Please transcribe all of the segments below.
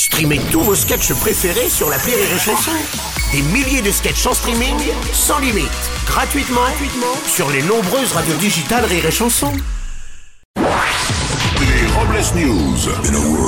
Streamez tous vos sketchs préférés sur l'appli Rire et Chanson. Des milliers de sketchs en streaming, sans limite, gratuitement sur les nombreuses radios digitales Rire et Chanson. Les Robles News.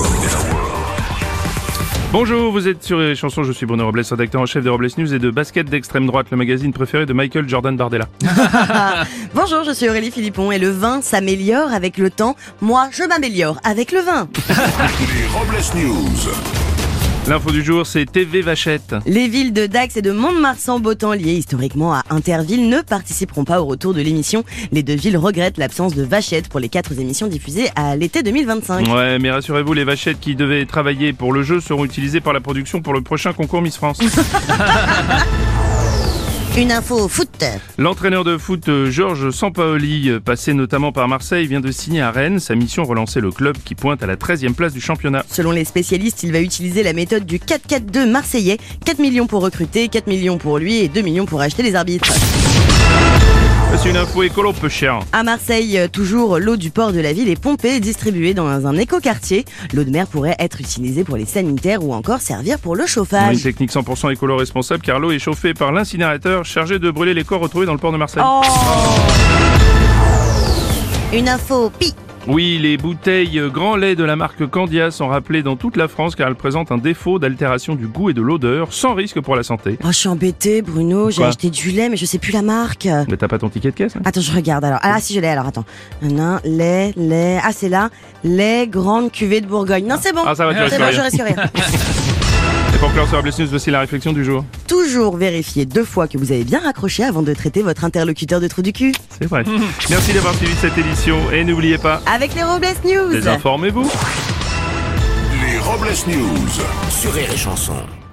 Bonjour, vous êtes sur les chansons, je suis Bruno Robles, rédacteur en chef de Robles News et de Basket d'extrême droite, le magazine préféré de Michael Jordan Bardella. Bonjour, je suis Aurélie Philippon et le vin s'améliore avec le temps. Moi, je m'améliore avec le vin. Les Robles News. L'info du jour, c'est TV Vachette. Les villes de Dax et de Mont-de-Marsan, beau temps lié historiquement à Interville, ne participeront pas au retour de l'émission. Les deux villes regrettent l'absence de Vachette pour les 4 émissions diffusées à l'été 2025. Ouais, mais rassurez-vous, les vachettes qui devaient travailler pour le jeu seront utilisées par la production pour le prochain concours Miss France. Une info foot. L'entraîneur de foot Georges Sampaoli, passé notamment par Marseille, vient de signer à Rennes. Sa mission, relancer le club qui pointe à la 13e place du championnat. Selon les spécialistes, il va utiliser la méthode du 4-4-2 marseillais. 4 millions pour recruter, 4 millions pour lui et 2 millions pour acheter les arbitres. C'est une info écolo peu chère. À Marseille, toujours, l'eau du port de la ville est pompée et distribuée dans un écoquartier. L'eau de mer pourrait être utilisée pour les sanitaires ou encore servir pour le chauffage. Une technique 100% écolo-responsable car l'eau est chauffée par l'incinérateur chargé de brûler les corps retrouvés dans le port de Marseille. Une info pi. Oui, les bouteilles Grand Lait de la marque Candia sont rappelées dans toute la France car elles présentent un défaut d'altération du goût et de l'odeur sans risque pour la santé. Oh, je suis embêtée, Bruno. J'ai Quoi acheté du lait, mais je sais plus la marque. Mais t'as pas ton ticket de caisse, hein? Attends, je regarde alors. Ah, si je l'ai, alors attends. Lait. Ah, c'est là. Lait, grande cuvée de Bourgogne. Non, c'est bon. Ah, ça va, tu risques C'est bon, rien. je risque rien. Et pour clore sur Robles News, voici la réflexion du jour. Toujours vérifier 2 fois que vous avez bien raccroché avant de traiter votre interlocuteur de trou du cul. C'est vrai. Merci d'avoir suivi cette édition et n'oubliez pas, Avec les Robles News. désinformez-vous. Les Robles News. Sur Rire et Chanson.